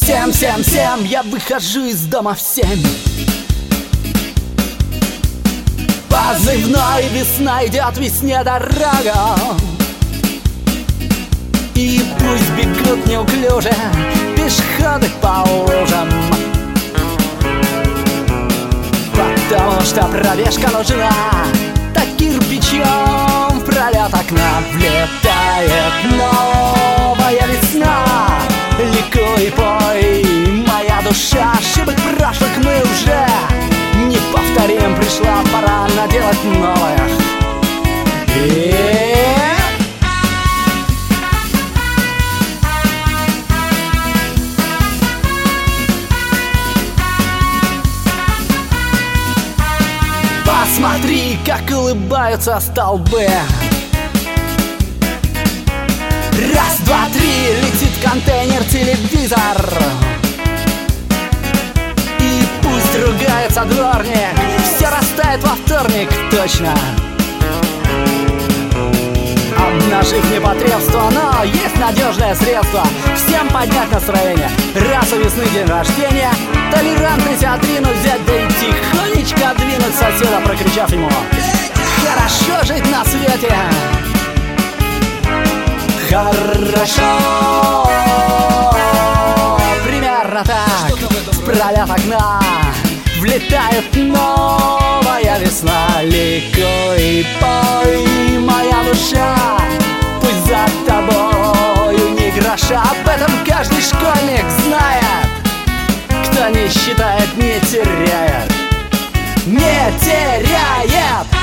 7, я выхожу из дома в 7. Позывной весна, идет весне дорога. И пусть бегут неуклюже пешеходы по лужам, потому что пробежка нужна. Так кирпичом в пролет окна влетает новая весна. Ликуй, пой, моя душа, ошибок прошлых мы уже не повторим. Пришла пора наделать новое. Посмотри, как улыбаются столбы. Раз, два, три, летит контейнер, телевизор. И пусть ругается дворник, все растает во вторник, точно. Обнажив непотребство, но есть надежное средство всем поднять настроение. Раз у весны день рождения, толерантность отринуть, взять да и тихонечко двинуть соседа, прокричав ему: хорошо жить на свете. Хорошо. Примерно так в пролет окна влетает новая весна. Ликуй, пой, моя душа, пусть за тобою ни гроша. Об этом каждый школьник знает. Кто не считает, не теряет. Не теряет.